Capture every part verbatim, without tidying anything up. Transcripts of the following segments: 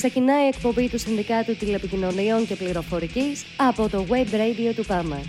Ξεκινάει η εκπομπή του Συνδικάτου Τηλεπικοινωνιών και Πληροφορικής από το Web Radio του ΠΑΜΕ.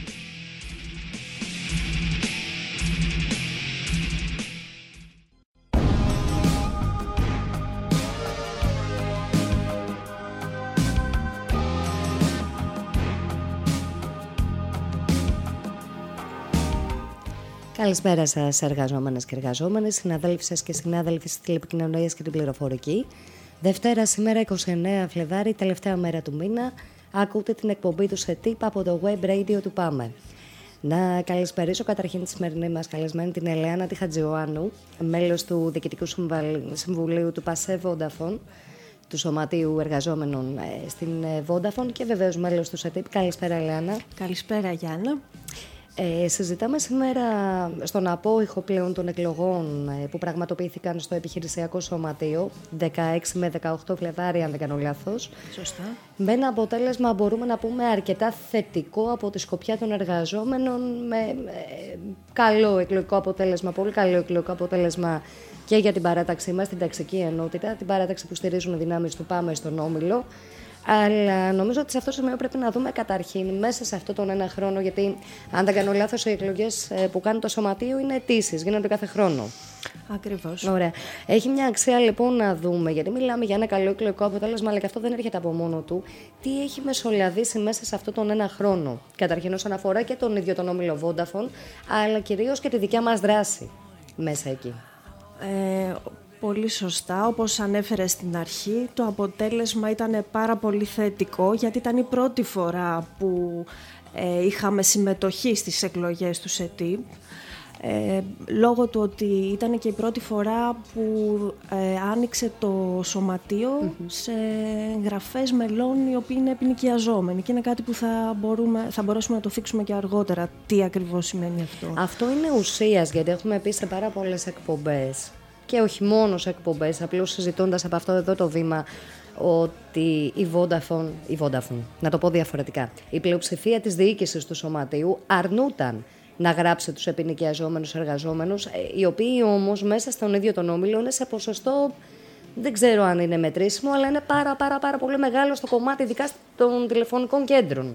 Καλησπέρα σας, εργαζόμενες και εργαζόμενοι, συναδέλφοι σας και συνάδελφοι της τηλεπικοινωνίας και την πληροφορική. Δευτέρα, σήμερα εικοστή ενάτη Φλεβάρη, τελευταία μέρα του μήνα, ακούτε την εκπομπή του ΣΕΤΙΠ από το Web Radio του ΠΑΜΕ. Να καλησπερίσω καταρχήν τη σημερινή μας καλεσμένη, την Ελεάνα τη Χατζιωάννου, μέλος του Διοικητικού Συμβουλίου του ΠΑΣΕ Vodafone, του Σωματείου Εργαζόμενων στην Vodafone και βεβαίως μέλος του ΣΕΤΙΠ. Καλησπέρα, Ελεάνα. Καλησπέρα, Γιάννα. Ε, συζητάμε σήμερα στον απόϊχο πλέον των εκλογών ε, που πραγματοποιήθηκαν στο Επιχειρησιακό Σωματείο δεκαέξι με δεκαοκτώ Φλεβάρι, αν δεν κάνω λάθος. Σωστά. Με ένα αποτέλεσμα, μπορούμε να πούμε, αρκετά θετικό από τη σκοπιά των εργαζόμενων, με ε, καλό εκλογικό αποτέλεσμα, πολύ καλό εκλογικό αποτέλεσμα και για την παράταξή μας, την ταξική ενότητα, την παράταξη που στηρίζουν οι δυνάμεις του ΠΑΜΕ στον Όμιλο. Αλλά νομίζω ότι σε αυτό το σημείο πρέπει να δούμε καταρχήν μέσα σε αυτόν τον ένα χρόνο, γιατί αν δεν κάνω λάθος, οι εκλογές που κάνει το Σωματείο είναι αιτήσεις, γίνονται κάθε χρόνο. Ακριβώς. Ωραία. Έχει μια αξία λοιπόν να δούμε, γιατί μιλάμε για ένα καλό εκλογικό αποτέλεσμα, αλλά και αυτό δεν έρχεται από μόνο του. Τι έχει μεσολαβήσει μέσα σε αυτόν τον ένα χρόνο. Καταρχήν όσον αφορά και τον ίδιο τον Όμιλο Vodafone, αλλά κυρίως και τη δικιά μας δράση μέσα εκεί. Ε, Πολύ σωστά, όπως ανέφερε στην αρχή, το αποτέλεσμα ήταν πάρα πολύ θετικό, γιατί ήταν η πρώτη φορά που ε, είχαμε συμμετοχή στις εκλογές του ΣΕΤΙΠ, ε, λόγω του ότι ήταν και η πρώτη φορά που ε, άνοιξε το Σωματείο mm-hmm. σε εγγραφές μελών οι οποίοι είναι επινοικιαζόμενοι, και είναι κάτι που θα, μπορούμε, θα μπορέσουμε να το θίξουμε και αργότερα τι ακριβώς σημαίνει αυτό. Αυτό είναι ουσίας, γιατί έχουμε πει σε πάρα πολλές εκπομπές και όχι μόνο σε εκπομπές, απλώς συζητώντας από αυτό εδώ το βήμα, ότι η Vodafone, η Vodafone, να το πω διαφορετικά, η πλειοψηφία της διοίκησης του Σωματείου αρνούταν να γράψει τους επινοικιαζόμενους εργαζόμενους, οι οποίοι όμως μέσα στον ίδιο τον Όμιλο είναι σε ποσοστό, δεν ξέρω αν είναι μετρήσιμο, αλλά είναι πάρα πάρα πάρα πολύ μεγάλο στο κομμάτι, ειδικά των τηλεφωνικών κέντρων.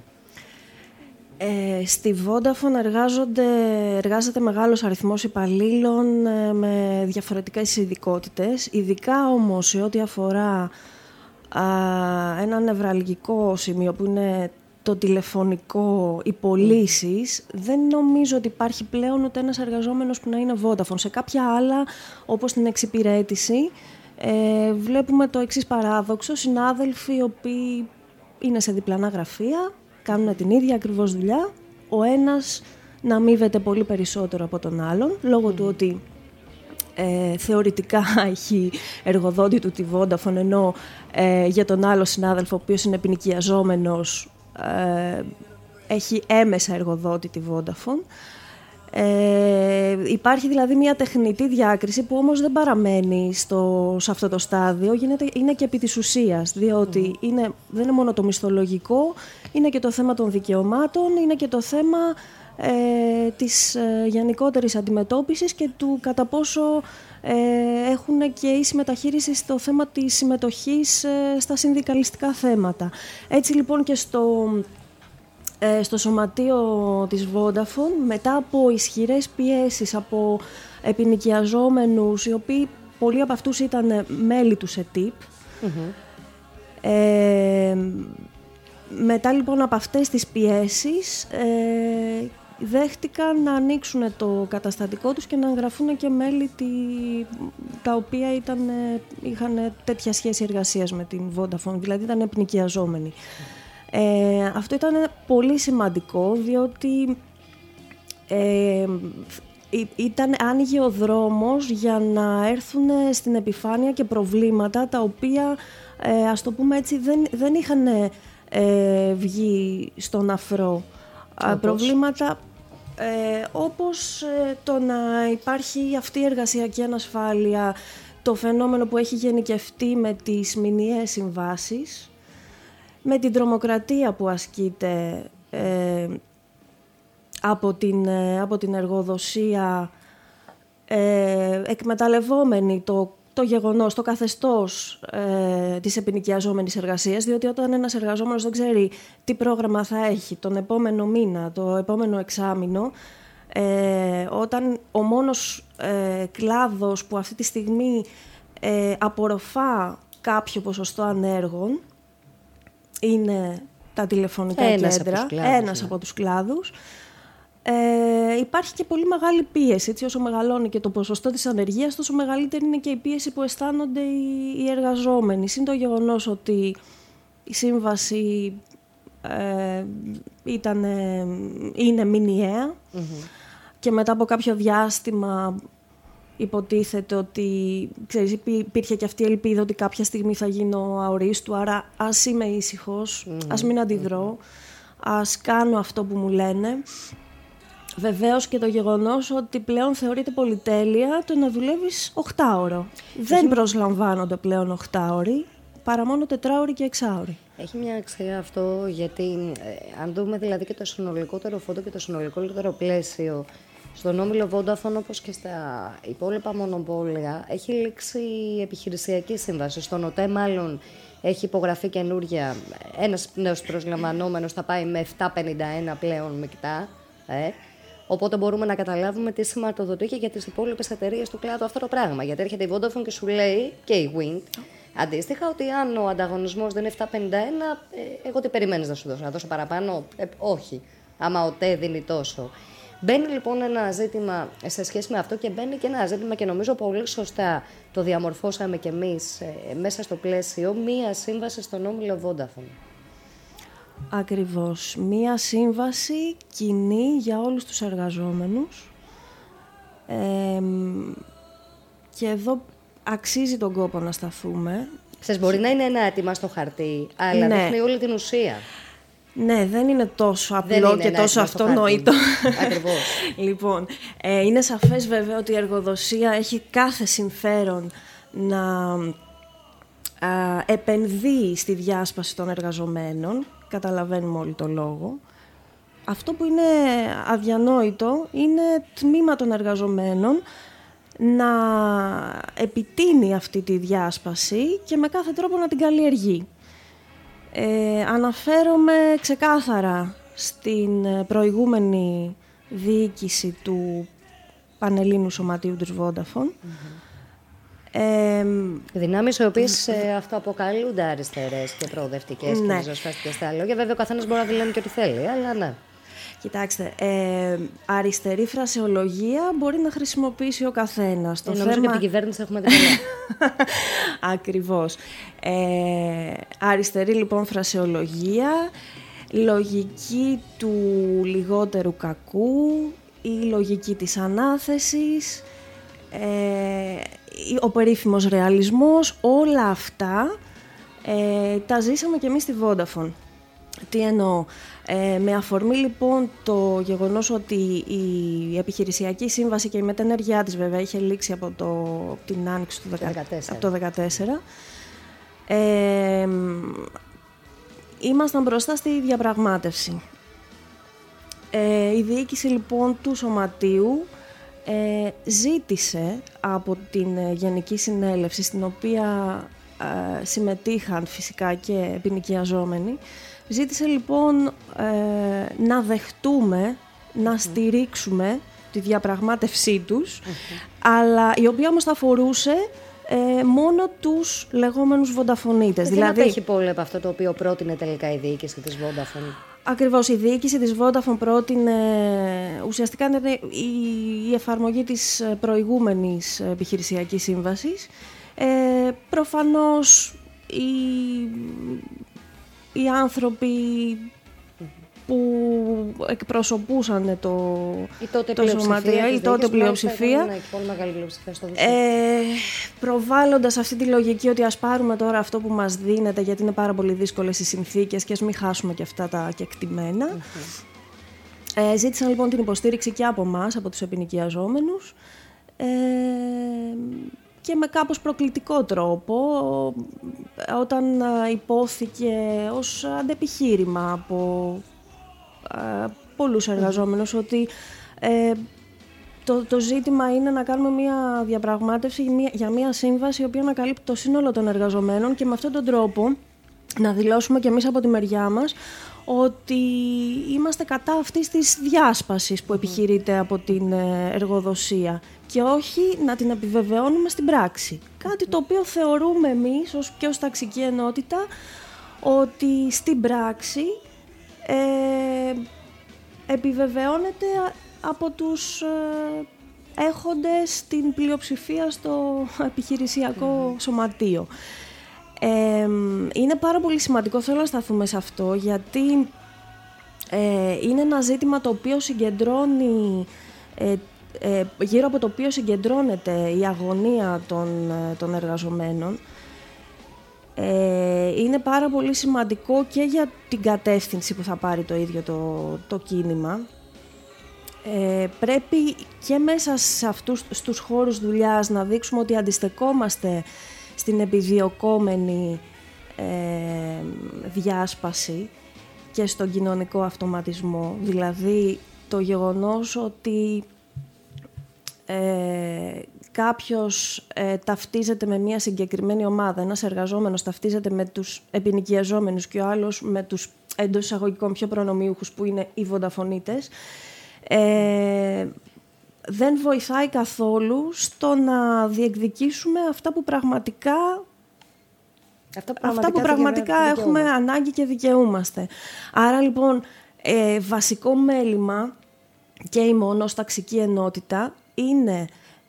Ε, στη Vodafone εργάζονται, εργάζεται μεγάλος αριθμός υπαλλήλων ε, με διαφορετικές ειδικότητες. Ειδικά όμως σε ό,τι αφορά α, ένα νευραλγικό σημείο που είναι το τηλεφωνικό, οι πωλήσεις, mm. δεν νομίζω ότι υπάρχει πλέον ούτε ένας εργαζόμενος που να είναι Vodafone. Σε κάποια άλλα, όπως την εξυπηρέτηση, ε, βλέπουμε το εξής παράδοξο: συνάδελφοι οι οποίοι είναι σε διπλανά γραφεία, κάνουν την ίδια ακριβώς δουλειά, ο ένας να αμείβεται πολύ περισσότερο από τον άλλον, λόγω mm. του ότι ε, θεωρητικά έχει εργοδότη του τη Vodafone, ενώ ε, για τον άλλο συνάδελφο, ο οποίος είναι επινοικιαζόμενος, ε, έχει έμεσα εργοδότη τη Vodafone. Ε, υπάρχει δηλαδή μια τεχνητή διάκριση που όμως δεν παραμένει στο, σε αυτό το στάδιο, γίνεται, είναι και επί της ουσίας, διότι mm. είναι, δεν είναι μόνο το μισθολογικό, είναι και το θέμα των δικαιωμάτων, είναι και το θέμα ε, της ε, γενικότερης αντιμετώπισης και του κατά πόσο ε, έχουν και ίση μεταχείριση στο θέμα της συμμετοχής ε, στα συνδικαλιστικά θέματα. Έτσι λοιπόν και στο... στο Σωματείο της Vodafone, μετά από ισχυρές πιέσεις από επινοικιαζόμενους, οι οποίοι πολλοί από αυτούς ήταν μέλη του ΣΕΤΙΠ, mm-hmm. ε, μετά λοιπόν από αυτές τις πιέσεις ε, δέχτηκαν να ανοίξουν το καταστατικό τους και να εγγραφούν και μέλη τη, τα οποία ήταν, είχαν τέτοια σχέση εργασίας με την Vodafone, δηλαδή ήταν επινοικιαζόμενοι. Ε, αυτό ήταν πολύ σημαντικό, διότι ε, ήταν, άνοιγε ο δρόμος για να έρθουν στην επιφάνεια και προβλήματα τα οποία, ε, ας το πούμε έτσι, δεν, δεν είχαν ε, βγει στον αφρό. Όπως? Προβλήματα ε, όπως ε, το να υπάρχει αυτή η εργασιακή ανασφάλεια, το φαινόμενο που έχει γενικευτεί με τις μηνιαίες συμβάσεις, με την τρομοκρατία που ασκείται ε, από, την, ε, από την εργοδοσία, ε, εκμεταλλευόμενη το το γεγονός, το καθεστώς ε, της εποικιαζόμενης εργασίας, διότι όταν ένας εργαζόμενος δεν ξέρει τι πρόγραμμα θα έχει τον επόμενο μήνα, το επόμενο εξάμηνο, ε, όταν ο μόνος ε, κλάδος που αυτή τη στιγμή ε, απορροφά κάποιο ποσοστό ανέργων είναι τα τηλεφωνικά ένας κέντρα, από τους κλάδους, ένας ναι. από τους κλάδους. Ε, υπάρχει και πολύ μεγάλη πίεση. Έτσι, όσο μεγαλώνει και το ποσοστό της ανεργίας, τόσο μεγαλύτερη είναι και η πίεση που αισθάνονται οι, οι εργαζόμενοι. Συν το γεγονός ότι η σύμβαση ε, ήταν, ε, είναι μηνιαία mm-hmm. και μετά από κάποιο διάστημα υποτίθεται ότι, ξέρεις, υπήρχε και αυτή η ελπίδα ότι κάποια στιγμή θα γίνω αορίστου, άρα ας είμαι ήσυχος, mm-hmm. ας μην αντιδρώ, mm-hmm. ας κάνω αυτό που μου λένε. Βεβαίως και το γεγονός ότι πλέον θεωρείται πολυτέλεια το να δουλεύεις οχτάωρο. Έχει... Δεν προσλαμβάνονται πλέον οχτάωροι, παρά μόνο τετράωροι και εξάωροι. Έχει μια αξία αυτό, γιατί ε, αν δούμε δηλαδή και το συνολικότερο φόντο και το συνολικότερο πλαίσιο, στον όμιλο Vodafone, όπως και στα υπόλοιπα μονοπόλια, έχει λήξει η επιχειρησιακή σύμβαση. Στον ΟΤΕ μάλλον έχει υπογραφεί καινούρια, ένας νέος προσλαμβανόμενος θα πάει με επτακόσια πενήντα ένα πλέον μεικτά. Ε. Οπότε μπορούμε να καταλάβουμε τι σηματοδοτεί και για τις υπόλοιπες εταιρείες του κλάδου αυτό το πράγμα. Γιατί έρχεται η Vodafone και σου λέει, και η Wind, αντίστοιχα, ότι αν ο ανταγωνισμός δεν είναι επτακόσια πενήντα ένα, ε, εγώ τι περιμένεις να σου δώσω, να δώσω παραπάνω? Ε, όχι, άμα ο ΤΕ δίνει τόσο. Μπαίνει λοιπόν ένα ζήτημα σε σχέση με αυτό και μπαίνει και ένα ζήτημα, και νομίζω πολύ σωστά το διαμορφώσαμε κι εμείς ε, μέσα στο πλαίσιο, μία σύμβαση στον όμιλο Vodafone. Ακριβώς. Μία σύμβαση κοινή για όλους τους εργαζόμενους. Ε, και εδώ αξίζει τον κόπο να σταθούμε. Ξέρεις, μπορεί να είναι ένα αίτημα στο χαρτί, αλλά ναι. δείχνει όλη την ουσία. Ναι, δεν είναι τόσο απλό είναι και τόσο αυτονόητο. Ακριβώς. Λοιπόν, ε, είναι σαφές βέβαια ότι η εργοδοσία έχει κάθε συμφέρον να α, επενδύει στη διάσπαση των εργαζομένων. Καταλαβαίνουμε όλοι το λόγο. Αυτό που είναι αδιανόητο είναι τμήμα των εργαζομένων να επιτείνει αυτή τη διάσπαση και με κάθε τρόπο να την καλλιεργεί. Ε, αναφέρομαι ξεκάθαρα στην προηγούμενη διοίκηση του Πανελλήνιου Σωματείου της Vodafone. Mm-hmm. Ε, Δυνάμεις οι οποίες ε, αυτοαποκαλούνται αριστερές και προοδευτικές ναι. και ριζοσπαστικές στα λόγια. Βέβαια ο καθένας μπορεί να δηλώνει και ό,τι θέλει, αλλά ναι. Κοιτάξτε, ε, αριστερή φρασεολογία μπορεί να χρησιμοποιήσει ο καθένας. Ε, νομίζω θέμα... και από την κυβέρνηση έχουμε δει πολλά. Ακριβώς. Ε, αριστερή λοιπόν φρασεολογία, λογική του λιγότερου κακού, η λογική της ανάθεσης, ε, ο περίφημος ρεαλισμός, όλα αυτά ε, τα ζήσαμε και εμείς στη Vodafone. Τι εννοώ? Ε, με αφορμή λοιπόν το γεγονός ότι η επιχειρησιακή σύμβαση και η μετενεργειά της βέβαια είχε λήξει από, το, από την άνοιξη του δεκατέσσερα. Από το δύο χιλιάδες δεκατέσσερα, ε, ήμασταν μπροστά στη διαπραγμάτευση. Ε, η διοίκηση λοιπόν του Σωματείου ε, ζήτησε από την Γενική Συνέλευση, στην οποία ε, συμμετείχαν φυσικά και επινοικιαζόμενοι, ζήτησε λοιπόν ε, να δεχτούμε, να στηρίξουμε τη διαπραγμάτευσή τους, mm-hmm. αλλά η οποία όμως θα αφορούσε ε, μόνο τους λεγόμενους βονταφωνίτες. Δεν δηλαδή, απέχει πολύ από αυτό το οποίο πρότεινε τελικά η διοίκηση της Vodafone. Ακριβώς, η διοίκηση της Vodafone πρότεινε ουσιαστικά η, η εφαρμογή της προηγούμενης επιχειρησιακής σύμβασης. Ε, προφανώς η... οι άνθρωποι που εκπροσωπούσαν το, το σωματείο, η τότε πλειοψηφία, ναι, πολύ μεγάλη πλειοψηφία στο ε, προβάλλοντας αυτή τη λογική ότι ας πάρουμε τώρα αυτό που μας δίνεται, γιατί είναι πάρα πολύ δύσκολες οι συνθήκες και ας μην χάσουμε και αυτά τα κεκτημένα. Mm-hmm. Ε, ζήτησαν λοιπόν την υποστήριξη και από εμάς, από τους επινοικιαζόμενους, ε, και με κάπως προκλητικό τρόπο, όταν υπόθηκε ως αντεπιχείρημα από ε, πολλούς εργαζόμενους ότι ε, το, το ζήτημα είναι να κάνουμε μια διαπραγμάτευση για μια σύμβαση η οποία να καλύπτει το σύνολο των εργαζομένων και με αυτόν τον τρόπο να δηλώσουμε και εμείς από τη μεριά μας ότι είμαστε κατά αυτής της διάσπασης που επιχειρείται από την εργοδοσία και όχι να την επιβεβαιώνουμε στην πράξη. Κάτι το οποίο θεωρούμε εμείς ως, και ως ταξική ενότητα ότι στην πράξη ε, επιβεβαιώνεται από τους ε, έχοντες την πλειοψηφία στο επιχειρησιακό σωματείο. Ε, είναι πάρα πολύ σημαντικό, θέλω να σταθούμε σε αυτό, γιατί ε, είναι ένα ζήτημα το οποίο συγκεντρώνει, ε, ε, γύρω από το οποίο συγκεντρώνεται η αγωνία των, των εργαζομένων. Ε, είναι πάρα πολύ σημαντικό και για την κατεύθυνση που θα πάρει το ίδιο το, το κίνημα. Ε, πρέπει και μέσα σε αυτούς στους χώρους δουλειάς να δείξουμε ότι αντιστεκόμαστε στην επιδιωκόμενη ε, διάσπαση και στον κοινωνικό αυτοματισμό. Δηλαδή το γεγονός ότι ε, κάποιος ε, ταυτίζεται με μια συγκεκριμένη ομάδα, ένας εργαζόμενος ταυτίζεται με τους επινοικιαζόμενους και ο άλλος με τους εντός εισαγωγικών πιο προνομιούχους που είναι οι βονταφονίτες, ε, δεν βοηθάει καθόλου στο να διεκδικήσουμε αυτά που πραγματικά, αυτά που πραγματικά, αυτά που πραγματικά έχουμε ανάγκη και δικαιούμαστε. Άρα λοιπόν ε, βασικό μέλημα και η μόνο ως ταξική ενότητα είναι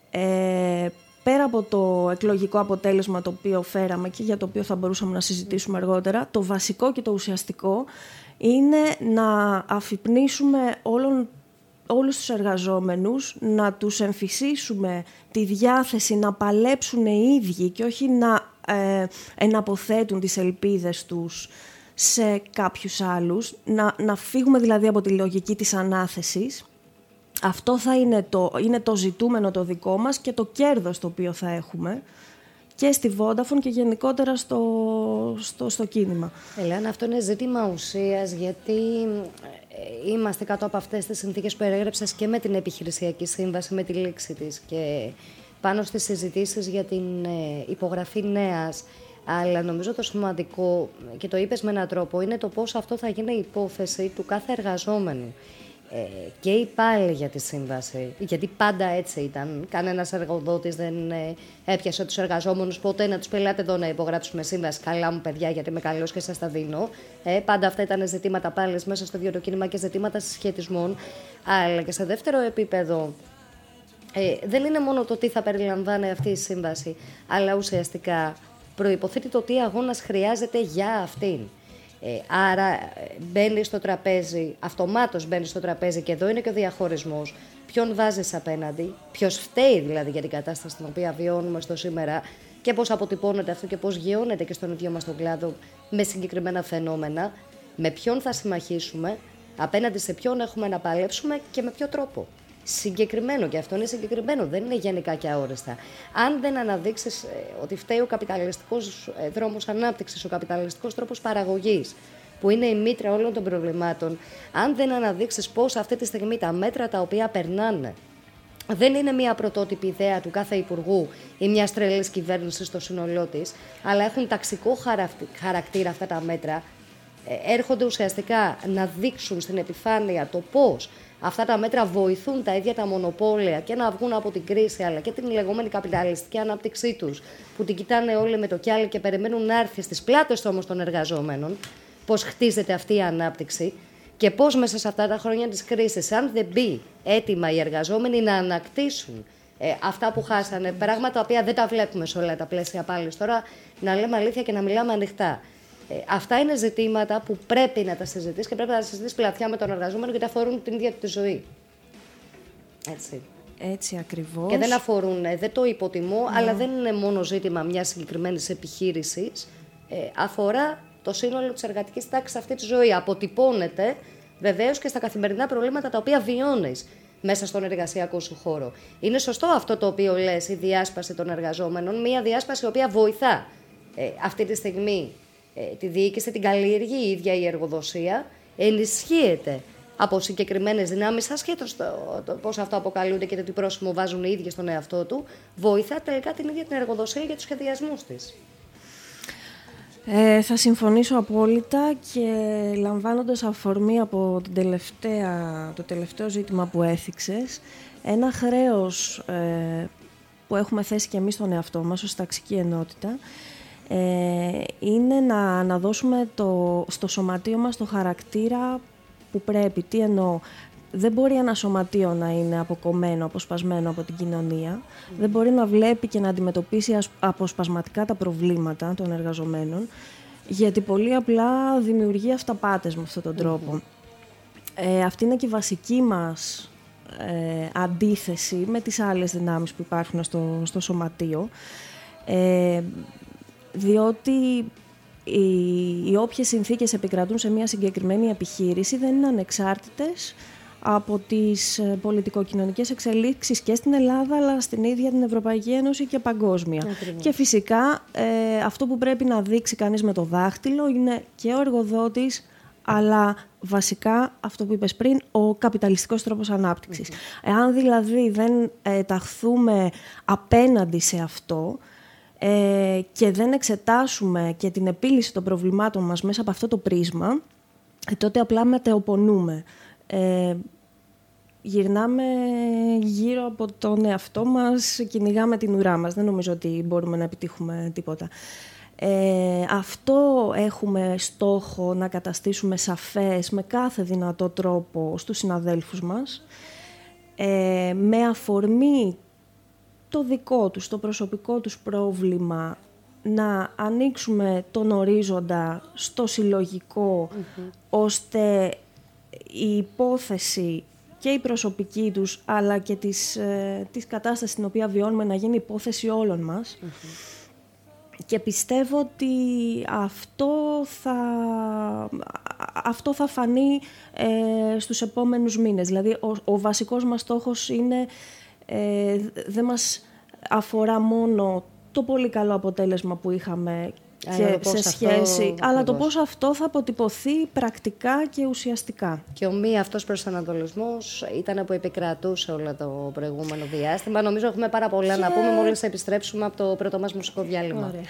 ε, πέρα από το εκλογικό αποτέλεσμα το οποίο φέραμε και για το οποίο θα μπορούσαμε να συζητήσουμε αργότερα, το βασικό και το ουσιαστικό είναι να αφυπνίσουμε όλων όλους τους εργαζόμενους, να τους εμφυσίσουμε τη διάθεση να παλέψουν οι ίδιοι και όχι να ε, εναποθέτουν τις ελπίδες τους σε κάποιους άλλους, να, να φύγουμε δηλαδή από τη λογική της ανάθεσης. Αυτό θα είναι το, είναι το ζητούμενο το δικό μας και το κέρδος το οποίο θα έχουμε και στη Vodafone και γενικότερα στο, στο, στο κίνημα. Ελένα, αυτό είναι ζήτημα ουσίας, γιατί είμαστε κάτω από αυτές τις συνθήκες που περιέγραψες και με την επιχειρησιακή σύμβαση, με τη λήξη της και πάνω στις συζητήσεις για την υπογραφή νέας. Αλλά νομίζω το σημαντικό, και το είπες με έναν τρόπο, είναι το πώς αυτό θα γίνει υπόθεση του κάθε εργαζόμενου. Ε, και υπάλληλοι για τη σύμβαση, γιατί πάντα έτσι ήταν. Κανένας εργοδότης δεν ε, έπιασε τους εργαζόμενους ποτέ να τους πει: «Ελάτε εδώ να υπογράψουμε σύμβαση. Καλά μου παιδιά, γιατί είμαι καλός και σας τα δίνω». Ε, πάντα αυτά ήταν ζητήματα πάλι μέσα στο ίδιο κίνημα και ζητήματα συσχετισμών. Αλλά και σε δεύτερο επίπεδο, ε, δεν είναι μόνο το τι θα περιλαμβάνει αυτή η σύμβαση, αλλά ουσιαστικά προϋποθέτει το τι αγώνας χρειάζεται για αυτήν. Ε, άρα μπαίνει στο τραπέζι, αυτομάτως μπαίνει στο τραπέζι και εδώ είναι και ο διαχωρισμός. Ποιον βάζεις απέναντι, ποιος φταίει δηλαδή για την κατάσταση την οποία βιώνουμε στο σήμερα και πώς αποτυπώνεται αυτό και πώς γιώνεται και στον ίδιο μας τον κλάδο με συγκεκριμένα φαινόμενα, με ποιον θα συμμαχίσουμε, απέναντι σε ποιον έχουμε να παλέψουμε και με ποιο τρόπο. Συγκεκριμένο, και αυτό είναι συγκεκριμένο, δεν είναι γενικά και αόριστα. Αν δεν αναδείξεις ε, ότι φταίει ο καπιταλιστικός ε, δρόμος ανάπτυξης, ο καπιταλιστικός τρόπος παραγωγής, που είναι η μήτρα όλων των προβλημάτων, αν δεν αναδείξεις πώς αυτή τη στιγμή τα μέτρα τα οποία περνάνε δεν είναι μια πρωτότυπη ιδέα του κάθε υπουργού ή μια τρελής κυβέρνησης στο σύνολό της, αλλά έχουν ταξικό χαρακτήρα αυτά τα μέτρα, ε, έρχονται ουσιαστικά να δείξουν στην επιφάνεια το πώς αυτά τα μέτρα βοηθούν τα ίδια τα μονοπόλια και να βγουν από την κρίση, αλλά και την λεγόμενη καπιταλιστική ανάπτυξή τους, που την κοιτάνε όλοι με το κιάλι και περιμένουν να έρθει στις πλάτες όμως των εργαζόμενων, πώς χτίζεται αυτή η ανάπτυξη και πώς μέσα σε αυτά τα χρόνια της κρίσης, αν δεν μπει έτοιμα οι εργαζόμενοι να ανακτήσουν ε, αυτά που χάσανε, πράγματα τα οποία δεν τα βλέπουμε σε όλα τα πλαίσια πάλι τώρα, να λέμε αλήθεια και να μιλάμε ανοιχτά. Ε, αυτά είναι ζητήματα που πρέπει να τα συζητήσει και πρέπει να τα συζητήσει πλατιά με τον εργαζόμενο, γιατί αφορούν την ίδια τη ζωή. Έτσι. Έτσι ακριβώς. Και δεν αφορούν, δεν το υποτιμώ, ναι. αλλά δεν είναι μόνο ζήτημα μιας συγκεκριμένης επιχείρησης. Ε, αφορά το σύνολο της εργατικής τάξης αυτή τη ζωή. Αποτυπώνεται βεβαίως και στα καθημερινά προβλήματα τα οποία βιώνεις μέσα στον εργασιακό σου χώρο. Είναι σωστό αυτό το οποίο λες, η διάσπαση των εργαζόμενων, μια διάσπαση η οποία βοηθά ε, αυτή τη στιγμή. Ε, τη διοίκηση την καλλιεργεί η ίδια η εργοδοσία, ενισχύεται από συγκεκριμένες δυνάμεις, ασχέτως το, το πώς αυτό αποκαλούνται και το τι πρόσημο βάζουν οι ίδιοι στον εαυτό του, βοηθά τελικά την ίδια την εργοδοσία για τους σχεδιασμούς της. Ε, θα συμφωνήσω απόλυτα και λαμβάνοντας αφορμή από την τελευταία, το τελευταίο ζήτημα που έθιξες, ένα χρέος ε, που έχουμε θέσει και εμείς στον εαυτό μας ως ταξική ενότητα, ε, είναι να, να δώσουμε το, στο σωματείο μας το χαρακτήρα που πρέπει. Τι εννοώ? Δεν μπορεί ένα σωματείο να είναι αποκομμένο, αποσπασμένο από την κοινωνία. Mm. Δεν μπορεί να βλέπει και να αντιμετωπίσει αποσπασματικά τα προβλήματα των εργαζομένων, γιατί πολύ απλά δημιουργεί αυταπάτες με αυτόν τον τρόπο. Mm. Ε, αυτή είναι και η βασική μας ε, αντίθεση με τις άλλες δυνάμεις που υπάρχουν στο, στο σωματείο, ε, διότι οι, οι όποιες συνθήκες επικρατούν σε μια συγκεκριμένη επιχείρηση δεν είναι ανεξάρτητες από τις πολιτικοκοινωνικές εξελίξεις και στην Ελλάδα, αλλά στην ίδια την Ευρωπαϊκή Ένωση και παγκόσμια. Ακριβώς. Και φυσικά ε, αυτό που πρέπει να δείξει κανείς με το δάχτυλο είναι και ο εργοδότης, αλλά βασικά αυτό που είπες πριν, ο καπιταλιστικός τρόπος ανάπτυξης. Mm-hmm. Εάν δηλαδή δεν ε, ταχθούμε απέναντι σε αυτό ε, και δεν εξετάσουμε και την επίλυση των προβλημάτων μας μέσα από αυτό το πρίσμα, ε, τότε απλά μετεοπονούμε. Ε, γυρνάμε γύρω από τον εαυτό μας, κυνηγάμε την ουρά μας. Δεν νομίζω ότι μπορούμε να επιτύχουμε τίποτα. Ε, αυτό έχουμε στόχο να καταστήσουμε σαφές με κάθε δυνατό τρόπο στους συναδέλφους μας, ε, με αφορμή το δικό τους, το προσωπικό τους πρόβλημα, να ανοίξουμε τον ορίζοντα στο συλλογικό, mm-hmm. ώστε η υπόθεση και η προσωπική τους, αλλά και της, ε, της κατάστασης στην οποία βιώνουμε να γίνει υπόθεση όλων μας. Mm-hmm. Και πιστεύω ότι αυτό θα, αυτό θα φανεί ε, στους επόμενους μήνες. Δηλαδή, ο, ο βασικός μας στόχος είναι, ε, δεν μας αφορά μόνο το πολύ καλό αποτέλεσμα που είχαμε και σε σχέση, αυτό, αλλά το πώς αυτό θα αποτυπωθεί πρακτικά και ουσιαστικά. Και ο μη αυτός προσανατολισμός ήταν που επικρατούσε όλο το προηγούμενο διάστημα. Νομίζω έχουμε πάρα πολλά και... να πούμε μόλις θα επιστρέψουμε από το πρώτο μας μουσικό διάλειμμα. Ωραία.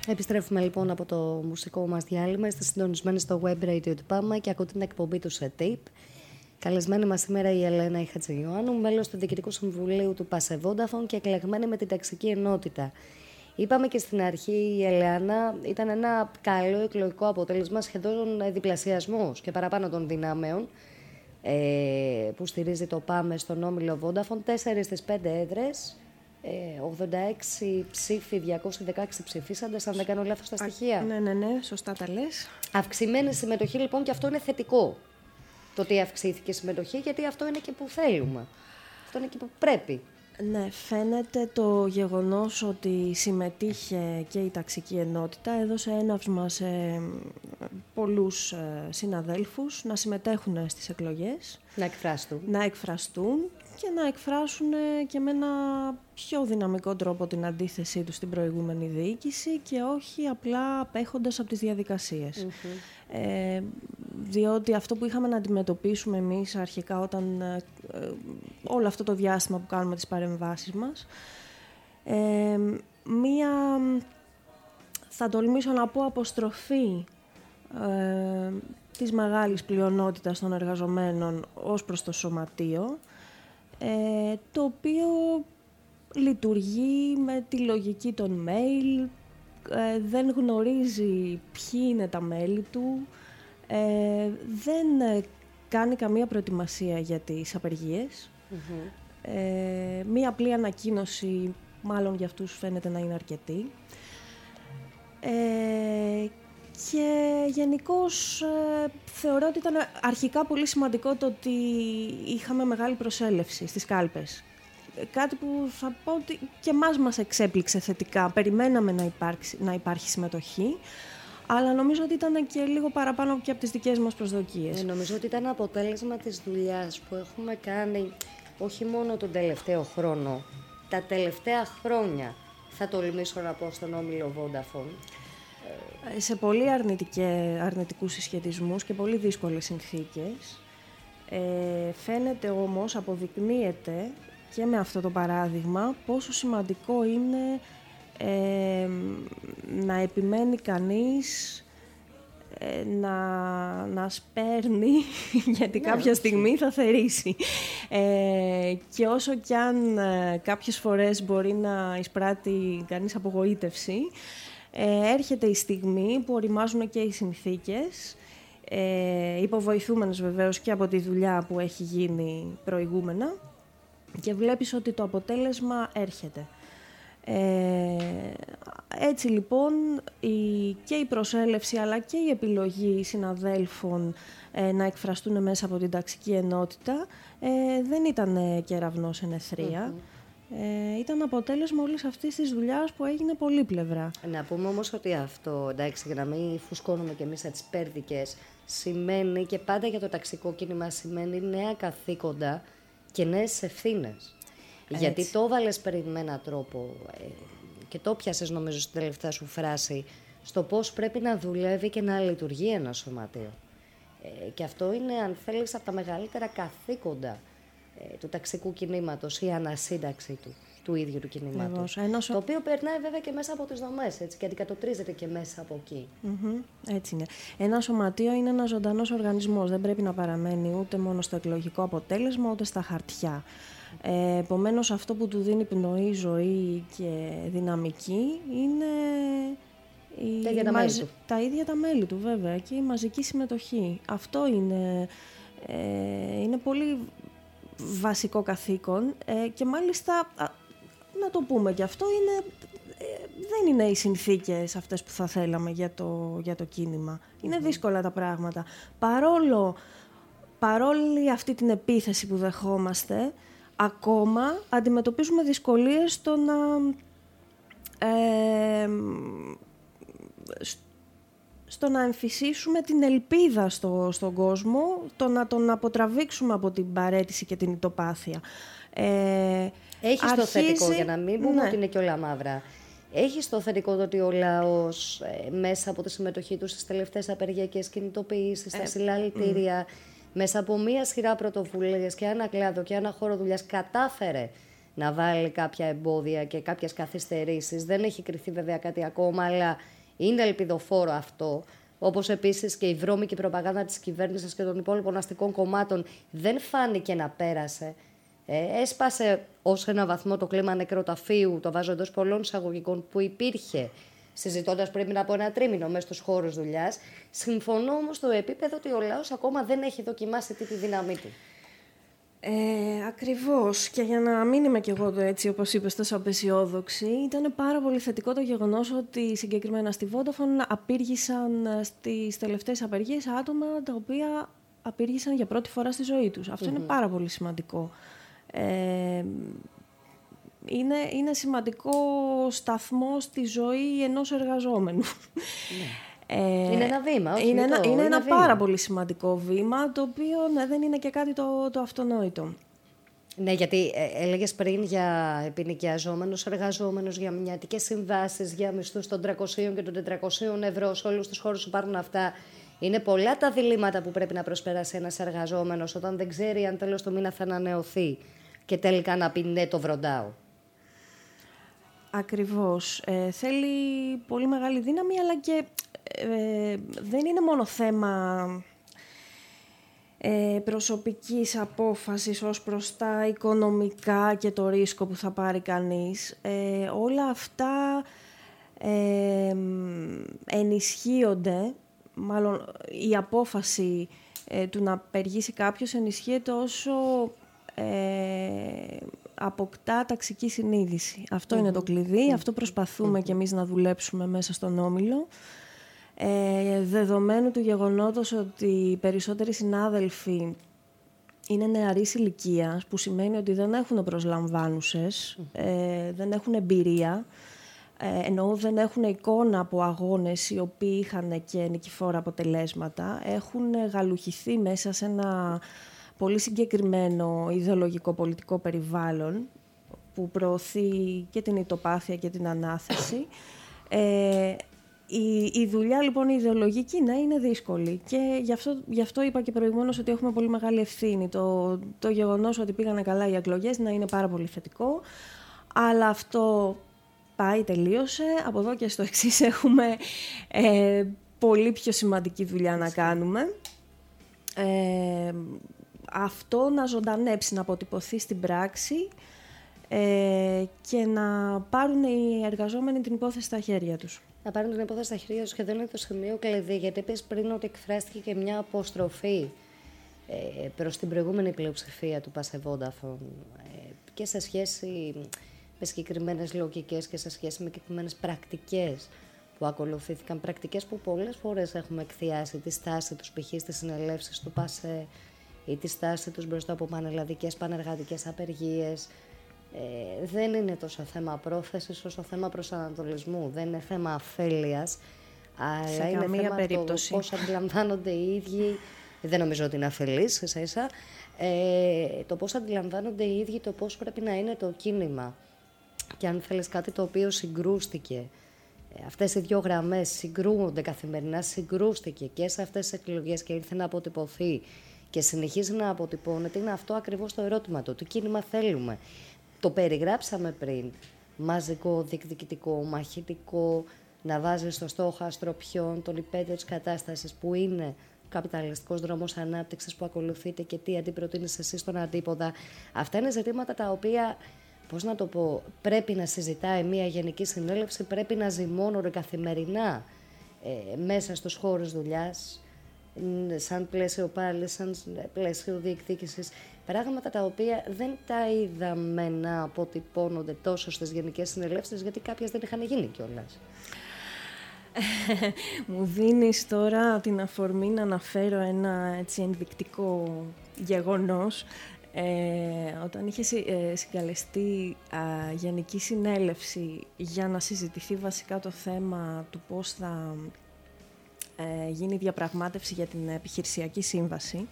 Επιστρέφουμε λοιπόν από το μουσικό μας διάλειμμα. Είστε συντονισμένοι στο web radio του ΠΑΜΑ και ακούτε την εκπομπή του ΣΕΤΙΠ. Καλεσμένη μας σήμερα η Ελένα η Χατζηγιοάννου, μέλος του Διοικητικού Συμβουλίου του ΠΑΣΕ Vodafone και εκλεγμένη με την ταξική ενότητα. Είπαμε και στην αρχή, η Ελένα ήταν ένα καλό εκλογικό αποτέλεσμα, σχεδόν διπλασιασμός και παραπάνω των δυνάμεων ε, που στηρίζει το ΠΑΜΕ στον όμιλο Vodafone. Τέσσερις στις πέντε έδρες. ογδόντα έξι ψήφοι, διακόσιοι δεκαέξι ψηφίσαντες, αν δεν κάνω λάθος τα στοιχεία. Ναι, ναι, ναι, σωστά τα λες. Αυξημένη συμμετοχή λοιπόν, και αυτό είναι θετικό. Το ότι αυξήθηκε η συμμετοχή, γιατί αυτό είναι και που θέλουμε. Αυτό είναι και που πρέπει. Ναι, φαίνεται το γεγονός ότι συμμετείχε και η ταξική ενότητα έδωσε έναυσμα σε πολλούς συναδέλφους να συμμετέχουν στις εκλογές. Να εκφραστούν. Να εκφραστούν και να εκφράσουν και με ένα πιο δυναμικό τρόπο την αντίθεσή τους στην προηγούμενη διοίκηση και όχι απλά απέχοντας από τις διαδικασίες. Mm-hmm. Ε, διότι αυτό που είχαμε να αντιμετωπίσουμε εμείς αρχικά όταν ε, όλο αυτό το διάστημα που κάνουμε τις παρεμβάσεις μας, ε, μία, θα τολμήσω να πω, αποστροφή ε, της μεγάλης πλειονότητας των εργαζομένων ως προς το σωματείο, Ε, το οποίο λειτουργεί με τη λογική των mail, ε, δεν γνωρίζει ποιοι είναι τα μέλη του, ε, δεν κάνει καμία προετοιμασία για τις απεργίες. Mm-hmm. Ε, μία απλή ανακοίνωση, μάλλον για αυτούς φαίνεται να είναι αρκετή. Ε, Και γενικώς ε, θεωρώ ότι ήταν αρχικά πολύ σημαντικό το ότι είχαμε μεγάλη προσέλευση στις κάλπες. Κάτι που θα πω ότι και εμάς μας εξέπληξε θετικά. Περιμέναμε να, υπάρξει, να υπάρχει συμμετοχή, αλλά νομίζω ότι ήταν και λίγο παραπάνω και από τις δικές μας προσδοκίες. Ε, νομίζω ότι ήταν αποτέλεσμα της δουλειάς που έχουμε κάνει όχι μόνο τον τελευταίο χρόνο, τα τελευταία χρόνια, θα τολμήσω να πω, στον όμιλο Vodafone. Σε πολύ αρνητικέ, αρνητικούς συσχετισμούς και πολύ δύσκολες συνθήκες. Ε, φαίνεται όμως, αποδεικνύεται και με αυτό το παράδειγμα, πόσο σημαντικό είναι ε, να επιμένει κανείς, ε, να, να σπέρνει, γιατί ναι, κάποια στιγμή θα θερήσει. Ε, και όσο κι αν ε, κάποιες φορές μπορεί να εισπράττει κανείς απογοήτευση, Ε, έρχεται η στιγμή που οριμάζουν και οι συνθήκες, ε, υποβοηθούμενες βεβαίως και από τη δουλειά που έχει γίνει προηγούμενα, και βλέπεις ότι το αποτέλεσμα έρχεται. Ε, έτσι λοιπόν η, και η προσέλευση αλλά και η επιλογή συναδέλφων ε, να εκφραστούν μέσα από την ταξική ενότητα ε, δεν ήταν κεραυνός εν αιθρία. Mm-hmm. Ε, ήταν αποτέλεσμα όλης αυτής της δουλειάς που έγινε πολύπλευρα. Να πούμε όμως ότι αυτό, εντάξει, για να μην φουσκώνουμε κι εμείς τις πέρδικες, σημαίνει, και πάντα για το ταξικό κίνημα σημαίνει, νέα καθήκοντα και νέες ευθύνες. Έτσι. Γιατί το έβαλες με έναν τρόπο ε, και το πιάσες, νομίζω, στην τελευταία σου φράση, στο πώς πρέπει να δουλεύει και να λειτουργεί ένα σωματείο. Ε, και αυτό είναι, αν θέλεις, από τα μεγαλύτερα καθήκοντα του ταξικού κινήματος, η ανασύνταξη του, του ίδιου του κινήματος. Ένας... Το οποίο περνάει βέβαια και μέσα από τις δομές, έτσι, και αντικατοπτρίζεται και μέσα από εκεί. Mm-hmm, έτσι είναι. Ένα σωματείο είναι ένας ζωντανός οργανισμός. Δεν πρέπει να παραμένει ούτε μόνο στο εκλογικό αποτέλεσμα, ούτε στα χαρτιά. Ε, επομένως, αυτό που του δίνει πνοή, ζωή και δυναμική είναι η... τα, ίδια τα, μαζ... μέλη του. τα ίδια τα μέλη του, βέβαια, και η μαζική συμμετοχή. Αυτό είναι, ε, είναι πολύ βασικό καθήκον ε, και μάλιστα, α, να το πούμε και αυτό, είναι, ε, δεν είναι οι συνθήκες αυτές που θα θέλαμε για το, για το κίνημα. Είναι mm-hmm. δύσκολα τα πράγματα. Παρόλο, παρόλη αυτή την επίθεση που δεχόμαστε, ακόμα αντιμετωπίζουμε δυσκολίες στο να... Ε, στο να εμφυσίσουμε την ελπίδα στο, στον κόσμο, το να τον αποτραβήξουμε από την παραίτηση και την ητοπάθεια. Ε, Έχεις αρχίζει... το θετικό, για να μην πούμε ναι. ότι είναι και όλα μαύρα. Έχεις το θετικό το ότι ο λαός ε, μέσα από τη συμμετοχή του στις τελευταίες απεργιακές κινητοποιήσεις, στα ε, συλλαλητήρια, mm. μέσα από μία σειρά πρωτοβουλίες και ένα κλάδο και ένα χώρο δουλειάς, κατάφερε να βάλει κάποια εμπόδια και κάποιες καθυστερήσεις. Δεν έχει κριθεί βέβαια κάτι ακόμα, αλλά είναι ελπιδοφόρο αυτό. Όπως επίσης και η βρώμικη προπαγάνδα της κυβέρνησης και των υπόλοιπων αστικών κομμάτων δεν φάνηκε να πέρασε. Ε, έσπασε ως ένα βαθμό το κλίμα νεκροταφείου, το βάζω εντός πολλών εισαγωγικών, που υπήρχε, συζητώντας πριν από ένα τρίμηνο μέσα στους χώρους δουλειάς. Συμφωνώ όμως στο επίπεδο ότι ο λαός ακόμα δεν έχει δοκιμάσει τι τη δύναμή του. Ε, ακριβώς. Και για να μην είμαι κι εγώ έτσι, όπως είπες, τόσο απεσιόδοξη, ήταν πάρα πολύ θετικό το γεγονός ότι συγκεκριμένα στη Vodafone απήργησαν στις τελευταίες απεργίες άτομα τα οποία απήργησαν για πρώτη φορά στη ζωή τους. Αυτό mm-hmm. είναι πάρα πολύ σημαντικό. Ε, είναι, είναι σημαντικό σταθμό στη ζωή ενός εργαζόμενου. Yeah. Ε, είναι ένα βήμα, όχι είναι, το, ένα, είναι, είναι ένα βήμα. πάρα πολύ σημαντικό βήμα, το οποίο ναι, δεν είναι και κάτι το, το αυτονόητο. Ναι, γιατί ε, έλεγες πριν για επινοικιαζόμενους εργαζόμενους, για μηνιατικές συμβάσεις, για μισθούς των τριακοσίων και των τετρακοσίων ευρώ, σε όλους τους χώρους υπάρχουν αυτά. Είναι πολλά τα διλήμματα που πρέπει να προσπεράσει ένας εργαζόμενος όταν δεν ξέρει αν τέλος του μήνα θα ανανεωθεί και τελικά να πει ναι, το βροντάω. Ακριβώς. Ε, θέλει πολύ μεγάλη δύναμη, αλλά και ε, δεν είναι μόνο θέμα ε, προσωπικής απόφασης ως προς τα οικονομικά και το ρίσκο που θα πάρει κανείς. Ε, όλα αυτά ε, ενισχύονται, μάλλον η απόφαση ε, του να απεργήσει κάποιος ενισχύεται όσο ε, αποκτά ταξική συνείδηση. Αυτό mm-hmm. είναι το κλειδί, mm-hmm. αυτό προσπαθούμε mm-hmm. κι εμείς να δουλέψουμε μέσα στον Όμιλο. Ε, δεδομένου του γεγονότος ότι οι περισσότεροι συνάδελφοι είναι νεαρής ηλικίας, που σημαίνει ότι δεν έχουν προσλαμβάνουσες, mm-hmm. ε, δεν έχουν εμπειρία, ε, ενώ δεν έχουν εικόνα από αγώνες οι οποίοι είχαν και νικηφόρα αποτελέσματα, έχουν γαλουχηθεί μέσα σε ένα πολύ συγκεκριμένο ιδεολογικό πολιτικό περιβάλλον που προωθεί και την ητοπάθεια και την ανάθεση. Ε, η, η δουλειά λοιπόν η ιδεολογική ναι, είναι δύσκολη και γι' αυτό, γι' αυτό είπα και προηγουμένως ότι έχουμε πολύ μεγάλη ευθύνη. Το, το γεγονός ότι πήγανε καλά οι εκλογές να είναι πάρα πολύ θετικό, αλλά αυτό πάει, τελείωσε. Από εδώ και στο εξής έχουμε ε, πολύ πιο σημαντική δουλειά να κάνουμε. Ε, αυτό να ζωντανέψει, να αποτυπωθεί στην πράξη ε, και να πάρουν οι εργαζόμενοι την υπόθεση στα χέρια τους. Να πάρουν την υπόθεση στα χέρια τους και δεν είναι το σημείο κλειδί, γιατί είπες πριν ότι εκφράστηκε και μια αποστροφή ε, προς την προηγούμενη πλειοψηφία του ΠΑΣΕ Vodafone ε, και σε σχέση με συγκεκριμένες λογικές και σε σχέση με συγκεκριμένες πρακτικές που ακολουθήθηκαν, πρακτικές που πολλές φορές έχουμε εκθιάσει, τη στάση τους π.χ. στις συνελεύσεις του ΠΑΣΕ ή τη στάση τους μπροστά από πανελλαδικές πανεργατικές απεργίες. Ε, δεν είναι τόσο θέμα πρόθεσης όσο θέμα προσανατολισμού. Δεν είναι θέμα αφέλειας, αλλά είναι θέμα περίπτωση. Το πώς αντιλαμβάνονται οι ίδιοι. Δεν νομίζω ότι είναι αφελής, ίσα ίσα. Ε, το πώς αντιλαμβάνονται οι ίδιοι, το πώς πρέπει να είναι το κίνημα. Και αν θέλεις κάτι το οποίο συγκρούστηκε. Αυτές οι δύο γραμμές συγκρούονται καθημερινά, συγκρούστηκε και σε αυτές τις εκλογές και ήρθε να αποτυπωθεί και συνεχίζει να αποτυπώνεται, είναι αυτό ακριβώς το ερώτημα του. Τι κίνημα θέλουμε. Το περιγράψαμε πριν. Μαζικό, διεκδικητικό, μαχητικό, να βάζει στο στόχαστρο ποιον, τον υπέτειο της κατάστασης που είναι ο καπιταλιστικός δρόμος ανάπτυξης που ακολουθείτε και τι αντιπροτείνεις εσύ στον αντίποδα. Αυτά είναι ζητήματα τα οποία, πώς να το πω, πρέπει να συζητάει μια γενική συνέλευση, πρέπει να ζυμώνονται καθημερινά ε, μέσα στους χώρους δουλειάς, σαν πλαίσιο πάλι, σαν πλαίσιο διεκδίκησης. Πράγματα τα οποία δεν τα είδαμε να αποτυπώνονται τόσο στις γενικές συνελεύσεις, γιατί κάποιες δεν είχαν γίνει κιόλας. Μου δίνεις τώρα την αφορμή να αναφέρω ένα έτσι ενδεικτικό γεγονός. Ε, όταν είχε ε, συγκαλεστεί α, γενική συνέλευση για να συζητηθεί βασικά το θέμα του πώς θα ε, γίνει διαπραγμάτευση για την επιχειρησιακή σύμβαση,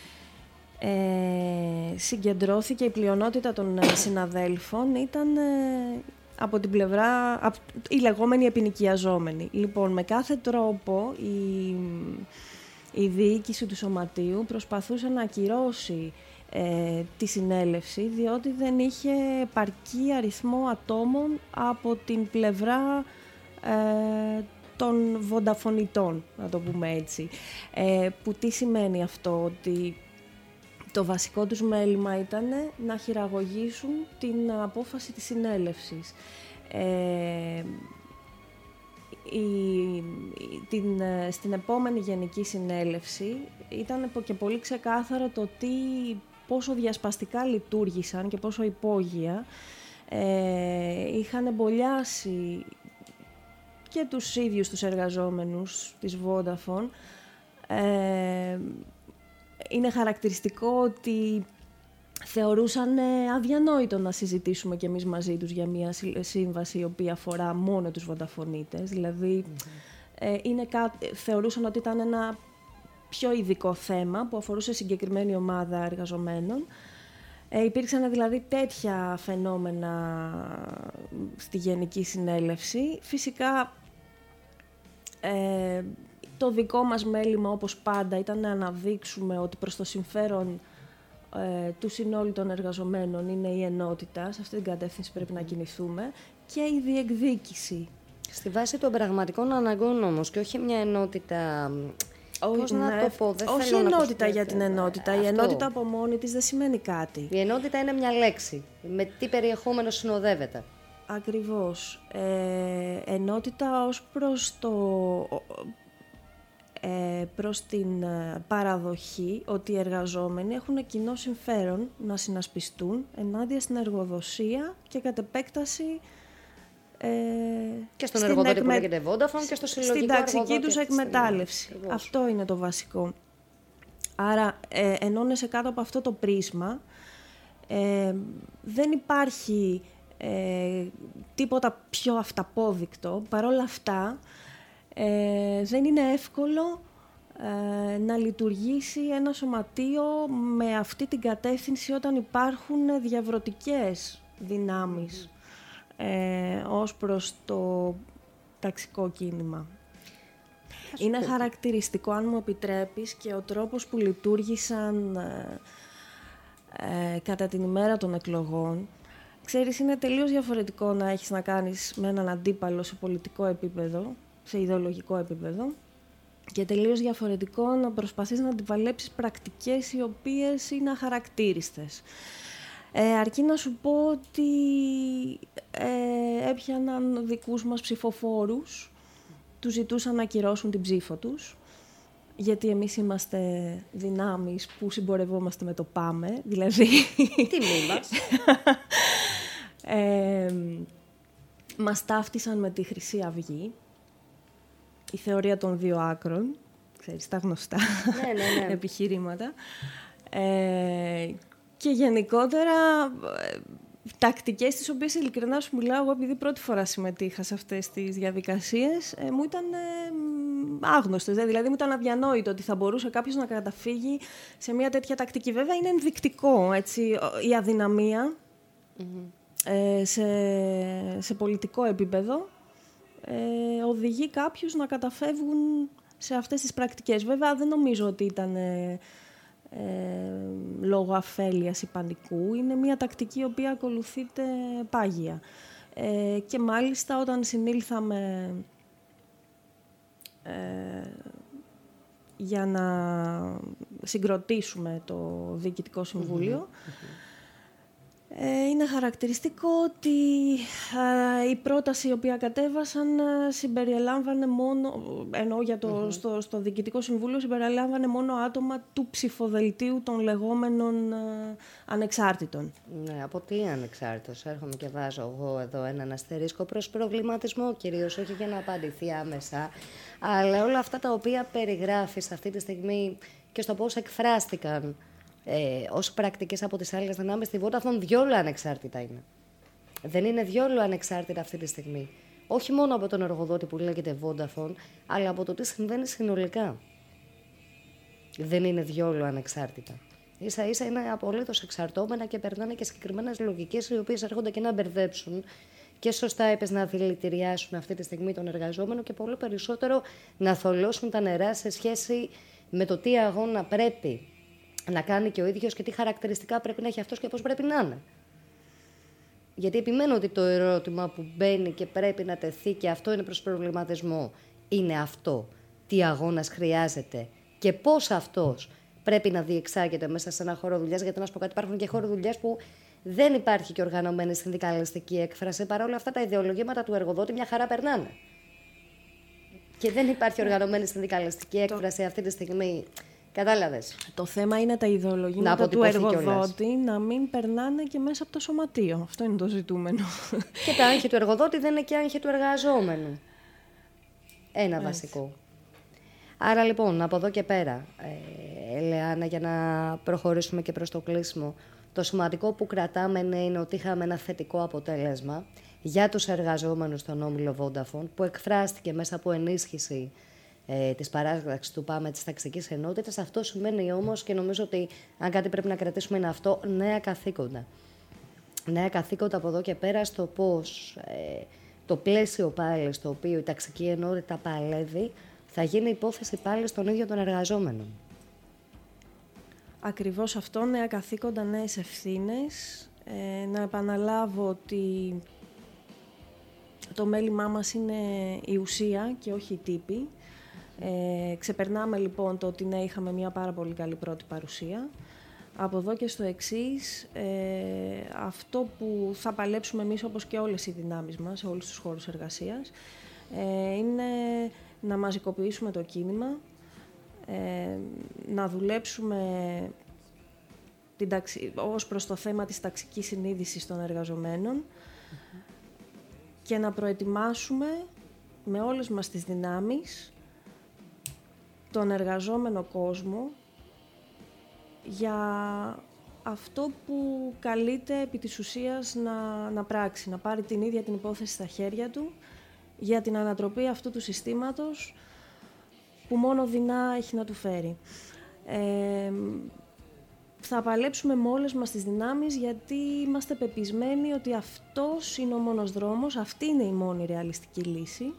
ε, συγκεντρώθηκε η πλειονότητα των συναδέλφων, ήταν ε, από την πλευρά, από, οι λεγόμενοι επινοικιαζόμενοι. Λοιπόν, με κάθε τρόπο η, η διοίκηση του Σωματείου προσπαθούσε να ακυρώσει ε, τη συνέλευση, διότι δεν είχε επαρκή αριθμό ατόμων από την πλευρά ε, των βονταφωνητών, να το πούμε έτσι. Ε, που τι σημαίνει αυτό, ότι το βασικό τους μέλημα ήταν να χειραγωγήσουν την απόφαση της συνέλευσης. Ε, η, την, στην επόμενη Γενική Συνέλευση ήταν και πολύ ξεκάθαρο το τι, πόσο διασπαστικά λειτουργήσαν και πόσο υπόγεια ε, είχαν εμπολιάσει και τους ίδιους τους εργαζόμενους της Vodafone. Ε, είναι χαρακτηριστικό ότι θεωρούσαν αδιανόητο να συζητήσουμε κι εμείς μαζί τους για μια σύμβαση η οποία αφορά μόνο τους βονταφωνίτες. Δηλαδή, mm-hmm. ε, είναι κα... θεωρούσαν ότι ήταν ένα πιο ειδικό θέμα που αφορούσε συγκεκριμένη ομάδα εργαζομένων. Ε, υπήρξαν δηλαδή τέτοια φαινόμενα στη Γενική Συνέλευση. Φυσικά, ε, το δικό μας μέλημα, όπως πάντα, ήταν να αναδείξουμε ότι προς το συμφέρον ε, του συνόλου των εργαζομένων είναι η ενότητα. Σε αυτή την κατεύθυνση πρέπει να κινηθούμε. Και η διεκδίκηση. Στη βάση των πραγματικών αναγκών όμως, και όχι μια ενότητα... Πώς να ναι, το πω, δεν όχι θέλω ενότητα να για την ενότητα. Αυτό. Η ενότητα από μόνη της δεν σημαίνει κάτι. Η ενότητα είναι μια λέξη. Με τι περιεχόμενο συνοδεύεται. Ακριβώς. Ε, ενότητα ως προς, το, ε, προς την παραδοχή ότι οι εργαζόμενοι έχουν κοινό συμφέρον να συνασπιστούν ενάντια στην εργοδοσία και κατ' επέκταση Ε, και στον εργοδότη εκμε... που λέγεται Vodafone και στο συλλογικό στην ταξική τους εκμετάλλευση. Στην... Αυτό είναι το βασικό. Άρα ε, ενώνεσαι κάτω από αυτό το πρίσμα. Ε, δεν υπάρχει ε, τίποτα πιο αυταπόδεικτο. Παρ' όλα αυτά ε, δεν είναι εύκολο ε, να λειτουργήσει ένα σωματείο με αυτή την κατεύθυνση όταν υπάρχουν διαβρωτικές δυνάμεις. Mm. Ε, ως προς το ταξικό κίνημα. Είναι πω. χαρακτηριστικό, αν μου επιτρέπεις, και ο τρόπος που λειτουργήσαν ε, ε, κατά την ημέρα των εκλογών. Ξέρεις, είναι τελείως διαφορετικό να έχεις να κάνεις με έναν αντίπαλο σε πολιτικό επίπεδο, σε ιδεολογικό επίπεδο, και τελείως διαφορετικό να προσπαθείς να αντιπαλέψεις πρακτικές οι οποίες είναι αχαρακτήριστες. Ε, αρκεί να σου πω ότι ε, έπιαναν δικούς μας ψηφοφόρους, τους ζητούσαν να ακυρώσουν την ψήφο τους, γιατί εμείς είμαστε δυνάμεις που συμπορευόμαστε με το πάμε, δηλαδή... Τιμή μας. ε, μας ταύτισαν με τη Χρυσή Αυγή, η θεωρία των δύο άκρων, ξέρεις, τα γνωστά ναι, ναι, ναι. επιχειρήματα. Ε, Και γενικότερα, τακτικές τις οποίες ειλικρινά σου μιλάω, εγώ επειδή πρώτη φορά συμμετείχα σε αυτές τις διαδικασίες, ε, μου ήταν ε, άγνωστες. Δηλαδή μου ήταν αδιανόητο ότι θα μπορούσε κάποιος να καταφύγει σε μια τέτοια τακτική. Βέβαια είναι ενδεικτικό, έτσι, η αδυναμία mm-hmm. ε, σε, σε πολιτικό επίπεδο ε, οδηγεί κάποιους να καταφεύγουν σε αυτές τις πρακτικές. Βέβαια δεν νομίζω ότι ήταν... Ε, Ε, λόγω αφέλειας ή πανικού. Είναι μια τακτική η οποία ακολουθείται πάγια. Ε, και μάλιστα όταν συνήλθαμε ε, για να συγκροτήσουμε το Διοικητικό Συμβούλιο, mm-hmm. Ε, είναι χαρακτηριστικό ότι ε, η πρόταση η οποία κατέβασαν ε, συμπεριελάμβανε μόνο, ενώ για το, mm-hmm. στο, στο Διοικητικό Συμβούλιο συμπεριελάμβανε μόνο άτομα του ψηφοδελτίου των λεγόμενων ε, ανεξάρτητων. Ναι, από τι ανεξάρτητος? Έρχομαι και βάζω εγώ εδώ έναν αστερίσκο προς προβληματισμό, κυρίως όχι για να απαντηθεί άμεσα, αλλά όλα αυτά τα οποία περιγράφεις αυτή τη στιγμή και στο πώς εκφράστηκαν Ε, ως πρακτικές από τις άλλες δυνάμεις, στη Vodafone διόλου ανεξάρτητα είναι. Δεν είναι διόλου ανεξάρτητα αυτή τη στιγμή. Όχι μόνο από τον εργοδότη που λέγεται Vodafone, αλλά από το τι συμβαίνει συνολικά. Δεν είναι διόλου ανεξάρτητα. Ίσα ίσα είναι απολύτως εξαρτώμενα και περνάνε και συγκεκριμένες λογικές οι οποίες έρχονται και να μπερδέψουν και σωστά είπες να δηλητηριάσουν αυτή τη στιγμή τον εργαζόμενο και πολύ περισσότερο να θολώσουν τα νερά σε σχέση με το τι αγώνα πρέπει να κάνει και ο ίδιος και τι χαρακτηριστικά πρέπει να έχει αυτός και πώς πρέπει να είναι. Γιατί επιμένω ότι το ερώτημα που μπαίνει και πρέπει να τεθεί και αυτό είναι προς προβληματισμό είναι αυτό. Τι αγώνας χρειάζεται και πώς αυτός πρέπει να διεξάγεται μέσα σε ένα χώρο δουλειάς. Γιατί να σου πω κάτι, υπάρχουν και χώροι δουλειάς που δεν υπάρχει και οργανωμένη συνδικαλιστική έκφραση. Παρ' όλα αυτά τα ιδεολογήματα του εργοδότη μια χαρά περνάνε. Και δεν υπάρχει οργανωμένη συνδικαλιστική έκφραση αυτή τη στιγμή. Κατάλαβες. Το θέμα είναι τα ιδεολογήματα του εργοδότη να μην περνάνε και μέσα από το σωματείο. Αυτό είναι το ζητούμενο. Και τα άγχη του εργοδότη δεν είναι και άγχη του εργαζόμενου. Ένα Έτσι. βασικό. Άρα λοιπόν, από εδώ και πέρα, ε, Ελεάνα, για να προχωρήσουμε και προς το κλείσιμο, το σημαντικό που κρατάμε είναι ότι είχαμε ένα θετικό αποτέλεσμα για τους εργαζόμενους στον όμιλο Vodafone, που εκφράστηκε μέσα από ενίσχυση ε, της παράταξης του ΠΑΜΕ της ταξικής ενότητας. Αυτό σημαίνει όμως, και νομίζω ότι αν κάτι πρέπει να κρατήσουμε είναι αυτό, νέα καθήκοντα. Νέα καθήκοντα από εδώ και πέρα στο πώς ε, το πλαίσιο πάλι στο οποίο η ταξική ενότητα παλεύει θα γίνει υπόθεση πάλι στον ίδιο τον εργαζόμενο. Ακριβώς αυτό, νέα καθήκοντα, νέες ευθύνες. Ε, να επαναλάβω ότι το μέλημά μας είναι η ουσία και όχι οι τύποι. Ε, ξεπερνάμε λοιπόν το ότι ναι, είχαμε μια πάρα πολύ καλή πρώτη παρουσία. Από εδώ και στο εξής, ε, αυτό που θα παλέψουμε εμείς όπως και όλες οι δυνάμεις μας, σε όλους τους χώρους εργασίας, ε, είναι να μαζικοποιήσουμε το κίνημα, ε, να δουλέψουμε την ταξι... ως προς το θέμα της ταξικής συνείδησης των εργαζομένων mm-hmm. και να προετοιμάσουμε με όλες μας τις δυνάμεις τον εργαζόμενο κόσμο για αυτό που καλείται επί της ουσίας να, να πράξει, να πάρει την ίδια την υπόθεση στα χέρια του για την ανατροπή αυτού του συστήματος που μόνο δεινά έχει να του φέρει. Ε, θα παλέψουμε με όλες μας τις δυνάμεις γιατί είμαστε πεπισμένοι ότι αυτός είναι ο μόνος δρόμος, αυτή είναι η μόνη ρεαλιστική λύση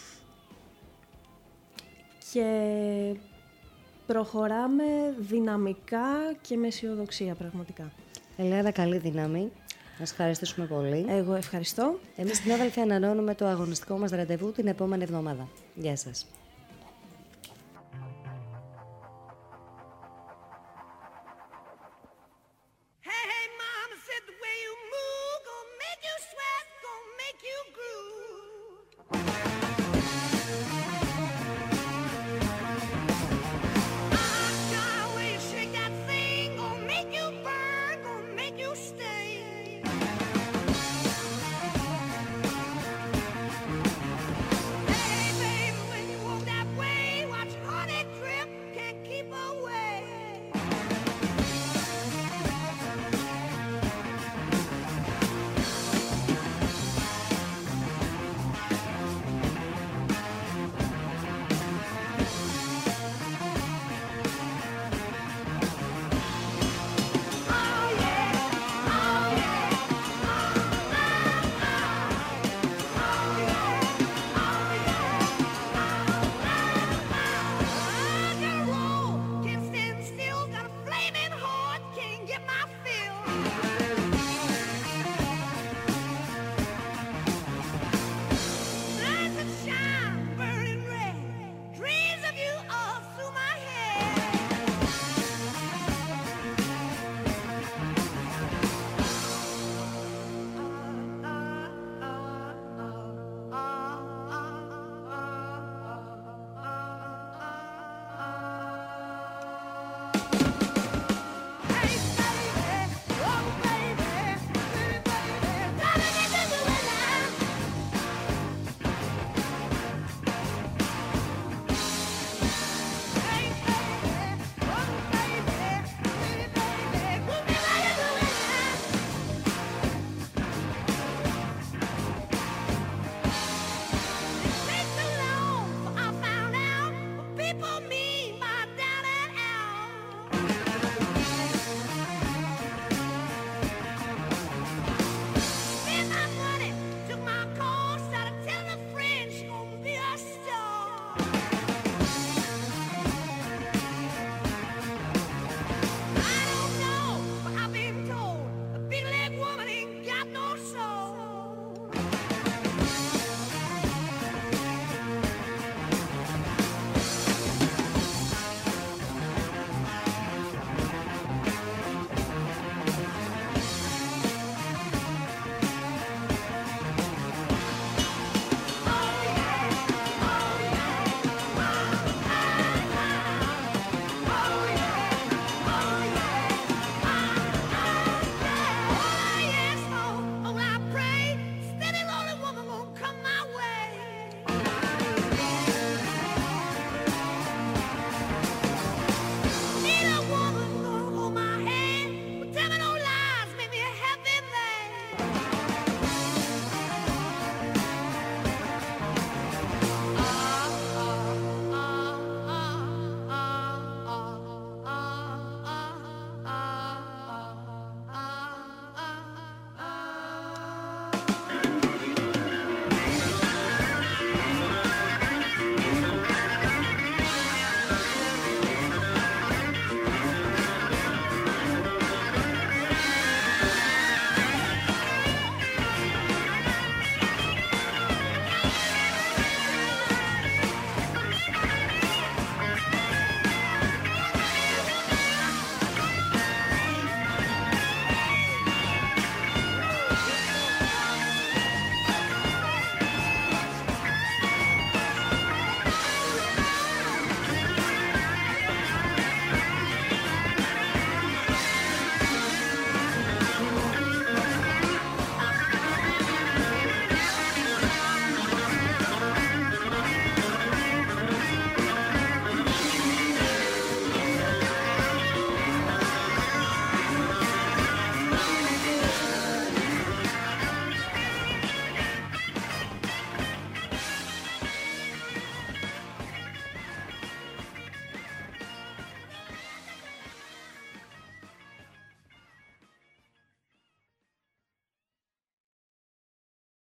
και προχωράμε δυναμικά και με αισιοδοξία πραγματικά. Ελένα, καλή δύναμη. Να σας ευχαριστήσουμε πολύ. Εγώ ευχαριστώ. Εμείς, συνάδελφοι, ανανεώνουμε το αγωνιστικό μας ραντεβού την επόμενη εβδομάδα. Γεια σας.